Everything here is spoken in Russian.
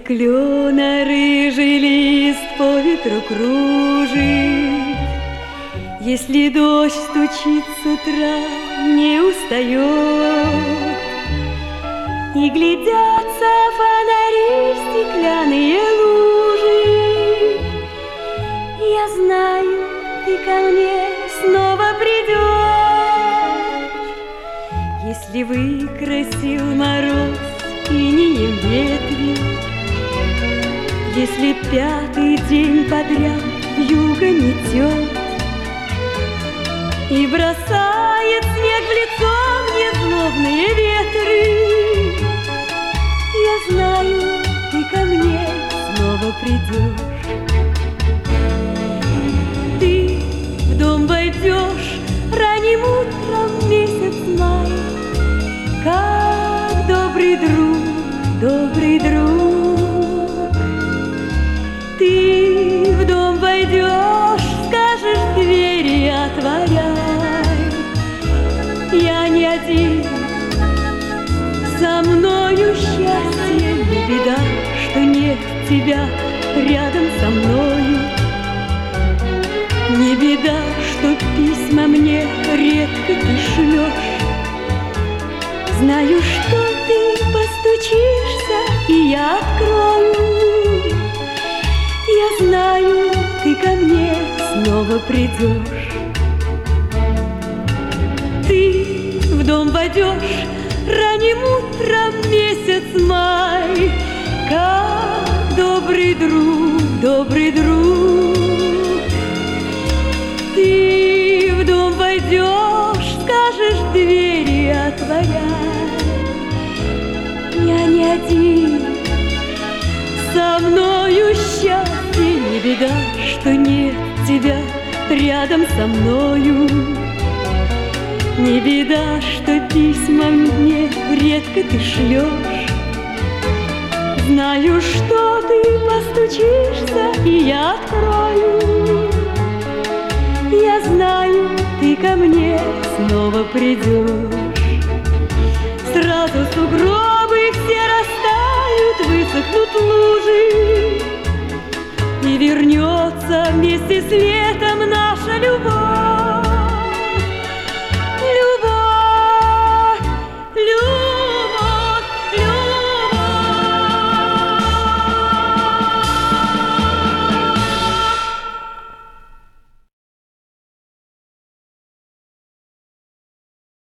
клена рыжий лист по ветру кружит, если дождь стучит с утра, не устает, и глядятся фонари в стеклянные лужи. Я знаю, ты ко мне снова придешь, если выкрасил мороз инеем ветви, если пятый день подряд вьюга метет и бросает снег в лицо мне злобные ветры. Я знаю, ты ко мне снова придешь. Ты в дом войдешь ранним утром, месяц май, как добрый друг, добрый друг. Ты в дом войдешь, скажешь, двери отворяй. Я не один, со мною счастье, не беда, что нет тебя рядом со мною. Не беда, что письма мне редко ты шлешь. Знаю, что ты постучишься, и я открою. Я знаю, ты ко мне снова придешь. Ты в дом войдешь ранним утром, месяц май, как добрый друг, добрый друг. Ты в дом войдешь, скажешь, двери отворяй. Я не один, со мною счастье, не беда, что нет тебя рядом со мною. Не беда, что письма мне редко ты шлешь. Знаю, что ты постучишься, и я открою. Я знаю, ты ко мне снова придешь. Сразу сугробы все растают, высохнут лужи, и вернется вместе с летом наша любовь.